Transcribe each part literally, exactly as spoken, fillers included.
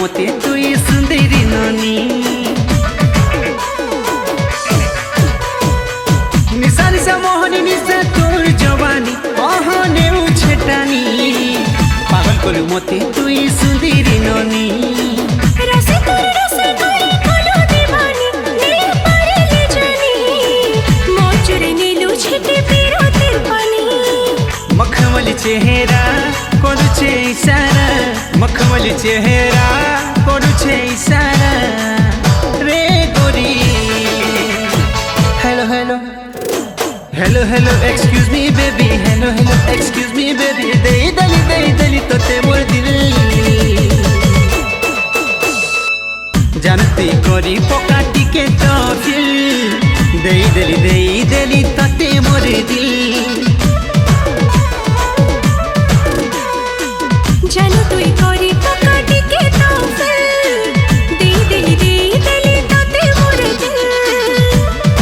मते तुई सुंदरी ननी निशा निशा मोहनी निशा तोर जवानी अहने उछेटानी पागल कलु मते तुई सुंदरी ननी रसे तोर रसे कोई कलु दीवानी ले पारे ले जानी मोचरे नीलू छिटे पीरो तेर पानी मखमली चेहरा कोरुचे इशारा मखमली चेहरा कोरुचे इशारा रे गोरी hello hello hello hello excuse me baby hello hello excuse me baby दे दली दे दली तो ते मोर दिल जानती करी पकाटी के तो फिल दे दली दे दली तो ते मोर दिल जानू तुई कोरी पकाटी के तो फिर दे दिली दे दिली तो ते मोर दिल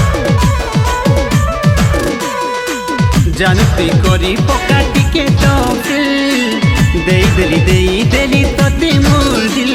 जानती करी पकाटी के तो फिर दे दिली दे दिली तो ते मोर दिल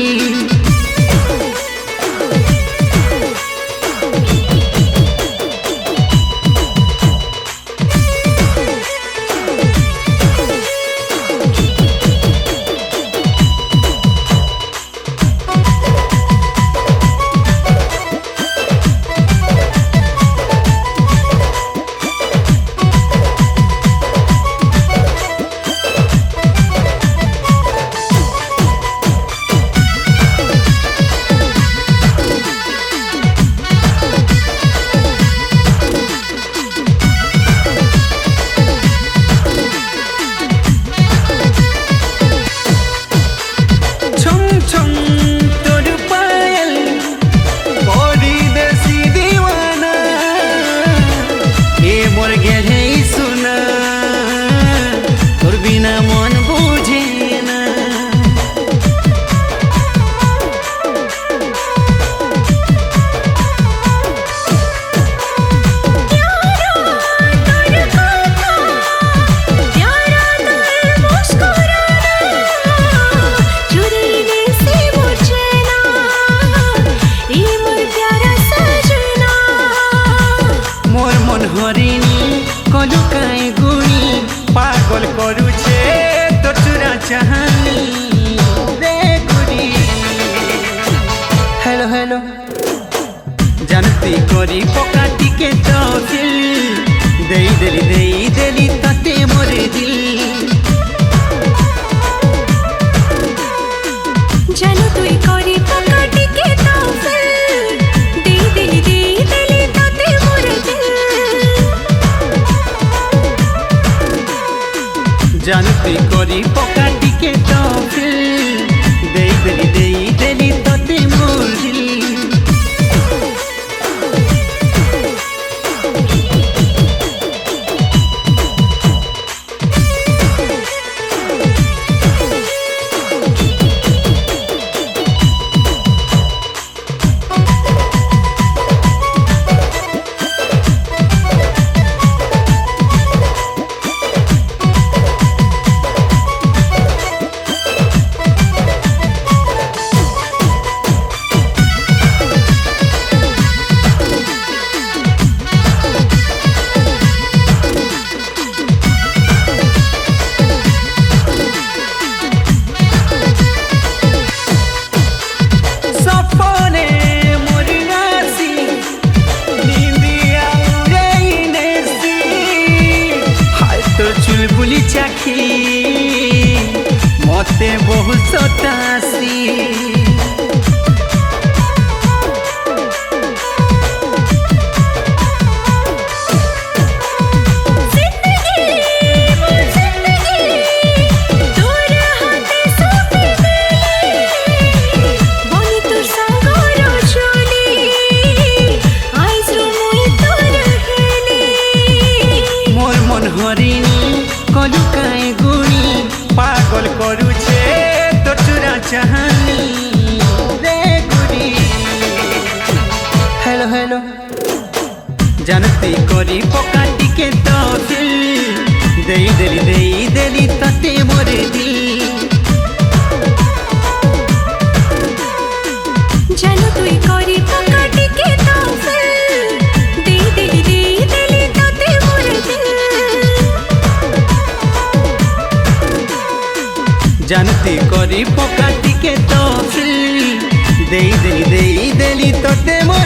कलु काई गुणी पागल करू छे तो चुरा चाहनी रे गुरी हेलो हेलो जानती करी पकाटी के तो फिल दे दिली दे दिली तते मोर दिल जानू तुई कोरी पकाटी के तो फिर दे दिली दे दिली तते मोर दिल जानती करी पकाटी के तो फिर दे दिली दे दिली तते मोर दिल चुलबुली चाखी मते बहुत सतासी कलु काई गुणी पागल करू छे तो चुरा चाहनी रे गुरी हेलो हेलो जानती करी पकाटी के तो फिल दे दिली दे दिली तते मोर दिल करी पका टिके तो फिर दे दिली दे दिली तोते मोर दिल जानती करी पका टिके तो फिर दे दिली दे दिली तोते मोर